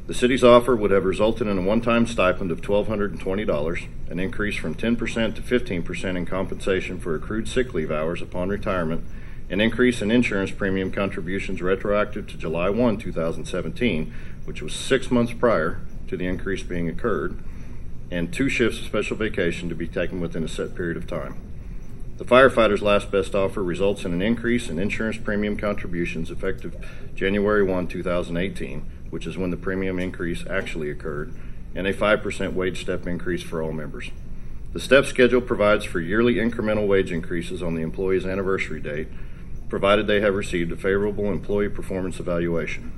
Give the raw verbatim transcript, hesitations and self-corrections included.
The city's offer would have resulted in a one-time stipend of one thousand two hundred twenty dollars, an increase from ten percent to fifteen percent in compensation for accrued sick leave hours upon retirement, an increase in insurance premium contributions retroactive to July first, two thousand seventeen, which was six months prior to the increase being occurred, and two shifts of special vacation to be taken within a set period of time. The firefighter's last best offer results in an increase in insurance premium contributions effective January first, two thousand eighteen, which is when the premium increase actually occurred, and a five percent wage step increase for all members. The step schedule provides for yearly incremental wage increases on the employee's anniversary date, provided they have received a favorable employee performance evaluation.